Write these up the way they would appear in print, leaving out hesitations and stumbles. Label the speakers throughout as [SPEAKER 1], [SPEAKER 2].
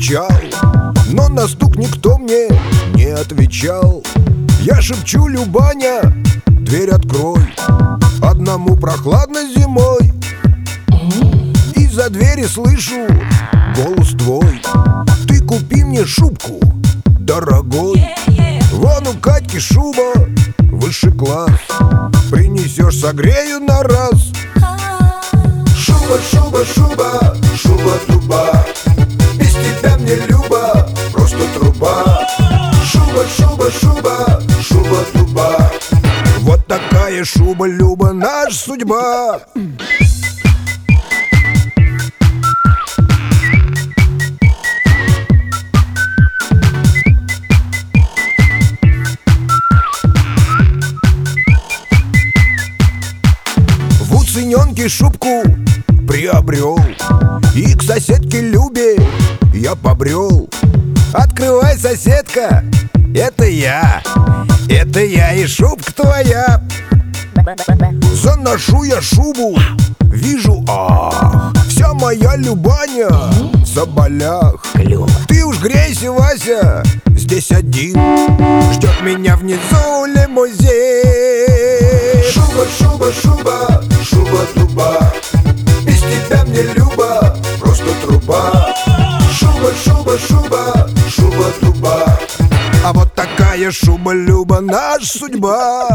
[SPEAKER 1] стучал, но на стук никто мне не отвечал. Я шепчу: Любаня, дверь открой, одному прохладно зимой. Из-за двери слышу голос твой: ты купи мне шубку, дорогой. Вон у Катьки шуба, высший класс, принесешь, согрею на раз. Шуба, шуба, шуба, шуба-дуба, без тебя мне, Люба, просто труба. Шуба, шуба, шуба, шуба-дуба, вот такая шуба, Люба, наша судьба. В уцененке шубку приобрел и к соседке Любе я побрел. Открывай, соседка, это я и шубка твоя. Заношу я шубу, вижу, вся моя Любаня в соболях. Ты уж грейся, Вася, здесь один ждет меня внизу лимузин. Шуба, шуба, шуба, шуба-дуба, без тебя мне, Люба, просто труба. Шуба, шуба, шуба, шуба-дуба, а вот такая шуба, Люба, наша судьба.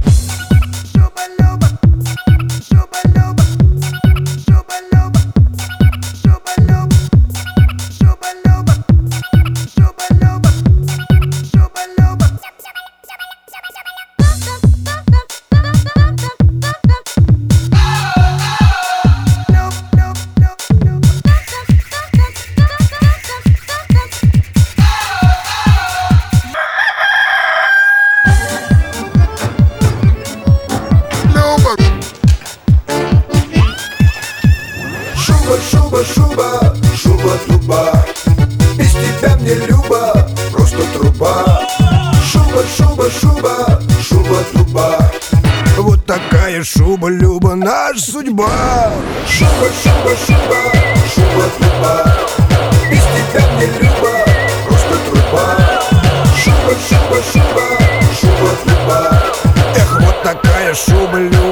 [SPEAKER 1] Шуба, шуба, шуба-дуба, без тебя мне, Люба, просто труба. Шуба, шуба, шуба, шуба-дуба, вот такая шуба, Люба, наша судьба. Шуба, шуба, шуба, шуба-дуба, без тебя мне, Люба, просто труба. Шуба, шуба, шуба, шуба-дуба, эх, вот такая шуба, Люба.